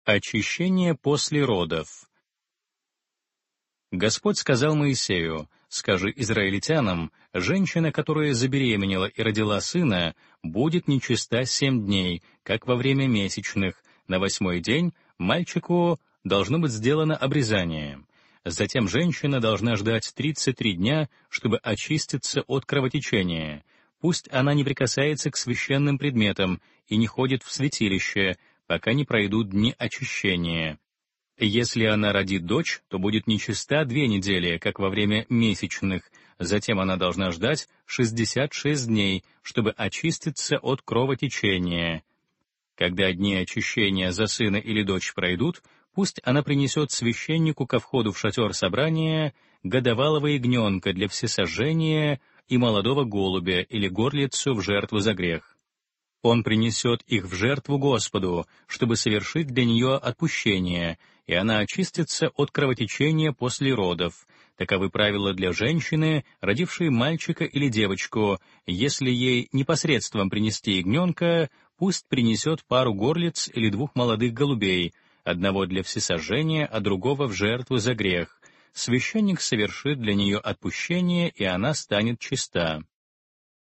Очищение после родов. Господь сказал Моисею: «Скажи израильтянам, женщина, которая забеременела и родила сына, будет нечиста 7 дней, как во время месячных. На 8-й день мальчику должно быть сделано обрезание. Затем женщина должна ждать 33 дня, чтобы очиститься от кровотечения. Пусть она не прикасается к священным предметам и не ходит в святилище, пока не пройдут дни очищения. Если она родит дочь, то будет нечиста 2 недели, как во время месячных. Затем она должна ждать 66 дней, чтобы очиститься от кровотечения. Когда дни очищения за сына или дочь пройдут, пусть она принесет священнику ко входу в шатер собрания годовалого ягненка для всесожжения и молодого голубя или горлицу в жертву за грех. Он принесет их в жертву Господу, чтобы совершить для нее отпущение, и она очистится от кровотечения после родов. Таковы правила для женщины, родившей мальчика или девочку. Если ей непосредством принести ягненка, пусть принесет пару горлиц или 2 молодых голубей, одного для всесожжения, а другого в жертву за грех. Священник совершит для нее отпущение, и она станет чиста.